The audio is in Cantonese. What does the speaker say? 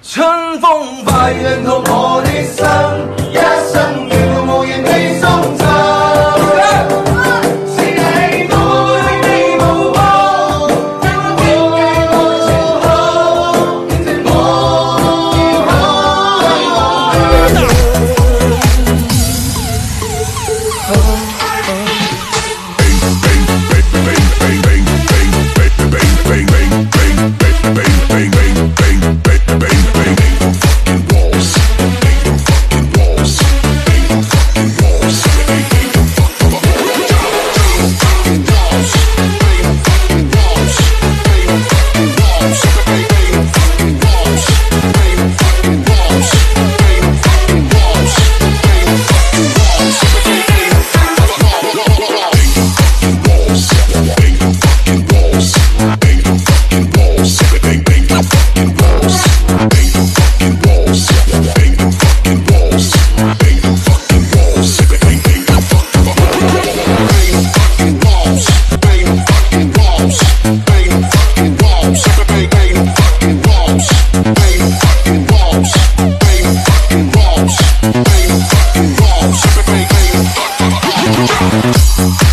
春風快潤到我的心，一生要無言地送贈。是你我，是你無我，將我天嘅愛情好，變成 Walls.